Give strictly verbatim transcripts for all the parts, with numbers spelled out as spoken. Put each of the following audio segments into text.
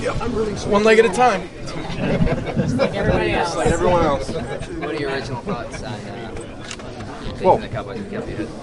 Yep, I'm really one leg at a time. Just like everybody else. Like everyone else. What are your original thoughts on uh, facing well, the Cowboys and Kev Beaton?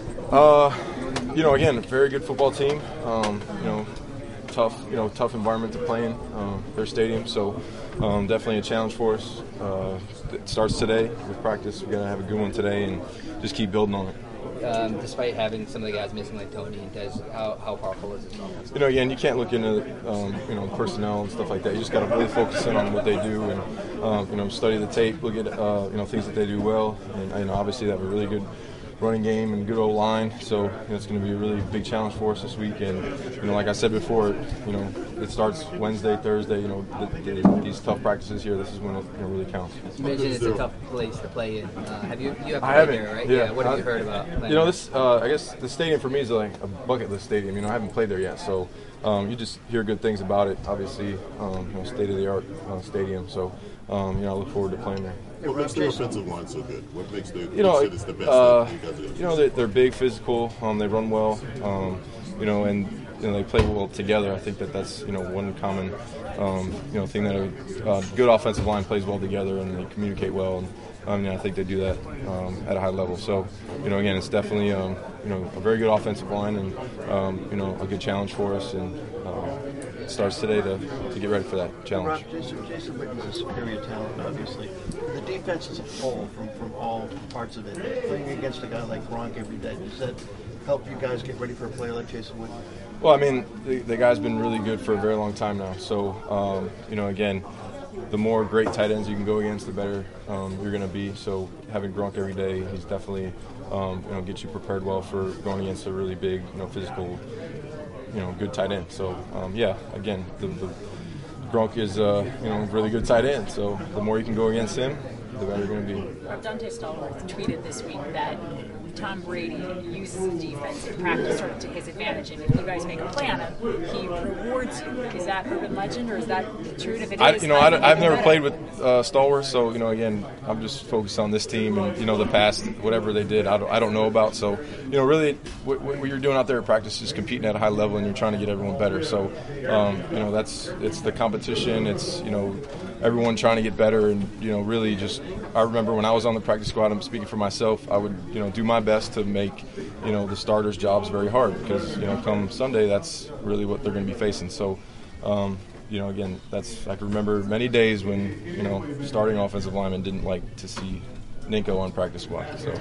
Uh, you know, again, very good football team. Um, you know, tough, you know, tough environment to play in. Um, their stadium, so um, definitely a challenge for us. Uh, it starts today with practice. We're gonna have a good one today and just keep building on it. Um, despite having some of the guys missing like Tony and Dez, how, how powerful is it? You know, again, you can't look into um, you know personnel and stuff like that. You just got to really focus in on what they do and um, you know study the tape, look at uh, you know things that they do well, and you know obviously they have a really good running game and good old line. So you know, it's going to be a really big challenge for us this week. And you know, like I said before, you know, it starts Wednesday, Thursday. You know, the, the, these tough practices here. This is when it you know, really counts. You mentioned it's a tough place to play in. Uh, have you you have I played haven't, there, right? Yeah. yeah. What have I, you heard about? You know, this. Uh, I guess the stadium for me is like a bucket list stadium. You know, I haven't played there yet, so um, you just hear good things about it. Obviously, um, you know, state of the art uh, stadium. So um, you know, I look forward to playing there. What makes the offensive line so good? What makes the you know, it's the best? Uh, you guys are you know, they're, they're big, physical. Um, they run well. Um, you know, and you know they play well together. I think that that's you know one common um, you know thing that a uh, good offensive line plays well together and they communicate well. And um, you know, I think they do that um, at a high level. So you know, again, it's definitely um, you know a very good offensive line and um, you know a good challenge for us. And uh, it starts today to, to get ready for that challenge. Rob, Jason, Jason Witten's a superior talent, obviously. The defense as a whole, from, from all parts of it, playing against a guy like Gronk every day, does that help you guys get ready for a player like Jason Witten? Well, I mean, the, the guy's been really good for a very long time now. So, um, you know, again, the more great tight ends you can go against, the better um, you're going to be. So having Gronk every day, he's definitely, um, you know, gets you prepared well for going against a really big, you know, physical, you know, good tight end. So, um, yeah, again, the, the Gronk is, uh, you know, a really good tight end. So the more you can go against him, the better you're going to be. Dante Stallworth tweeted this week that Tom Brady uses the defense in practice sort of to his advantage, and if you guys make a play on him, he rewards you. Is that urban legend, or is that true? If it I, is, you know, I, I've never played with uh, Stallworth, so you know, again, I'm just focused on this team and you know the past, whatever they did, I don't, I don't know about. So you know, really, what, what you're doing out there at practice is competing at a high level, and you're trying to get everyone better. So um, you know, that's it's the competition. It's you know, everyone trying to get better, and you know, really just. I remember when I was on the practice squad, I'm speaking for myself, I would, you know, do my best to make, you know, the starters' jobs very hard because, you know, come Sunday, that's really what they're going to be facing. So, um, you know, again, that's I can remember many days when, you know, starting offensive linemen didn't like to see Ninko on practice squad. So.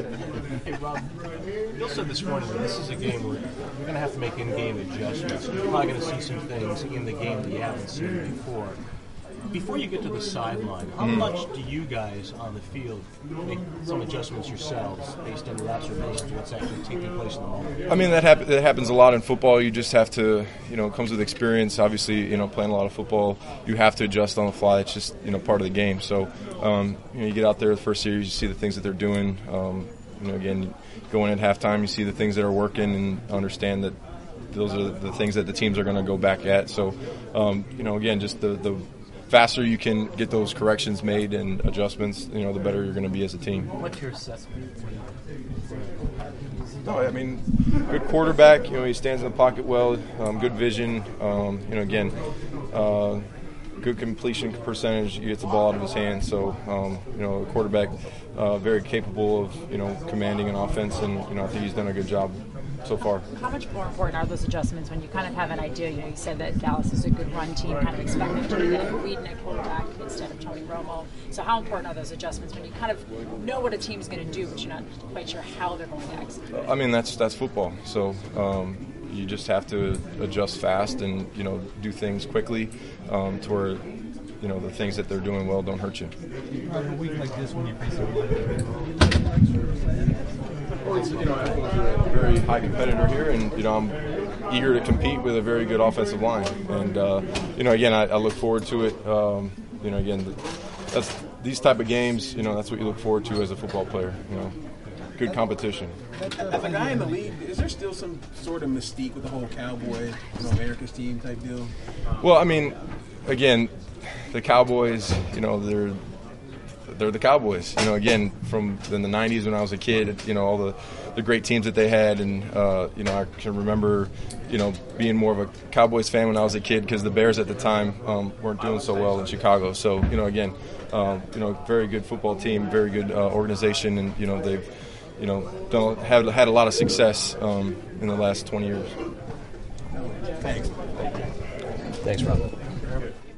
Hey, Rob, Bill said this morning that this is a game where you're going to have to make in-game adjustments. You're probably going to see some things in the game that you haven't seen before. Before you get to the sideline, how mm. much do you guys on the field make some adjustments yourselves based on your observations of what's actually taking place in the moment? I mean, that, hap- that happens a lot in football. You just have to, you know, it comes with experience. Obviously, you know, playing a lot of football, you have to adjust on the fly. It's just, you know, part of the game. So, um, you know, you get out there the first series, you see the things that they're doing. Um, you know, again, going at halftime, you see the things that are working and understand that those are the things that the teams are going to go back at. So, um, you know, again, just the, the faster you can get those corrections made and adjustments, you know, the better you're going to be as a team. What's your assessment? No, I mean, good quarterback. You know, he stands in the pocket well. Um, good vision. Um, you know, again, uh, good completion percentage. He gets the ball out of his hands. So, um, you know, a quarterback uh, very capable of you know commanding an offense, and you know, I think he's done a good job so far. How much more important are those adjustments when you kind of have an idea? You know, you said that Dallas is a good run team, kind of expect them to be leading at quarterback instead of Tony Romo. So how important are those adjustments when you kind of know what a team's going to do, but you're not quite sure how they're going to execute? I mean, that's that's football. So um, you just have to adjust fast and you know do things quickly um, to where you know the things that they're doing well don't hurt you. A week like this when you're facing Well, it's, you know, Echo's a very high competitor here, and you know, I'm eager to compete with a very good offensive line. And uh, you know, again, I, I look forward to it. Um, you know, again, that's these type of games. You know, that's what you look forward to as a football player. You know, good competition. As a guy in the league, is there still some sort of mystique with the whole Cowboy, you know, America's team type deal? Well, I mean, again, the Cowboys. You know, they're. They're the Cowboys. You know, again, from in the nineties when I was a kid, you know, all the the great teams that they had. And uh, you know, I can remember, you know, being more of a Cowboys fan when I was a kid because the Bears at the time um, weren't doing so well in Chicago. So you know, again, um, you know, very good football team, very good uh, organization, and you know they've you know done, have had a lot of success um, in the last twenty years. Thanks. Thanks, Rob.